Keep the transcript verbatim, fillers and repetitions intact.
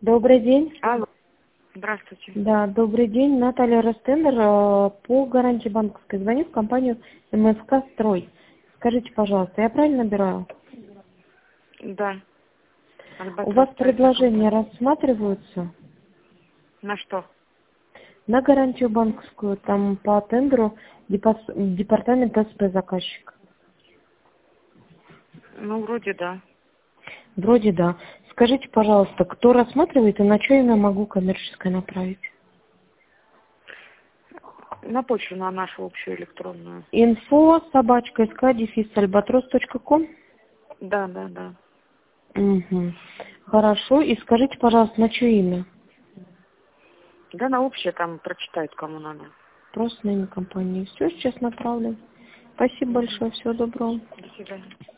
Добрый день. Алло. Здравствуйте. Да, добрый день. Наталья Ростендер э, по гарантии банковской. Звоню в компанию МСК «Строй». Скажите, пожалуйста, я правильно набираю? Да. У вас Альбатрос строительная предложения компания. рассматриваются На что? на гарантию банковскую, там по тендеру депас- департамент СП заказчик? Ну, вроде да. Вроде да. Скажите, пожалуйста, кто рассматривает и на что я могу коммерческое направить? На почту, на нашу общую электронную. Инфо собачка СК дефис альбатрос точка ком. Да, да, да. Угу. Хорошо. И скажите, пожалуйста, на чье имя? Да, на общее там прочитают, кому надо. Просто на имя компании. Все, сейчас направлю. Спасибо Мгм. большое. Всего доброго. До свидания.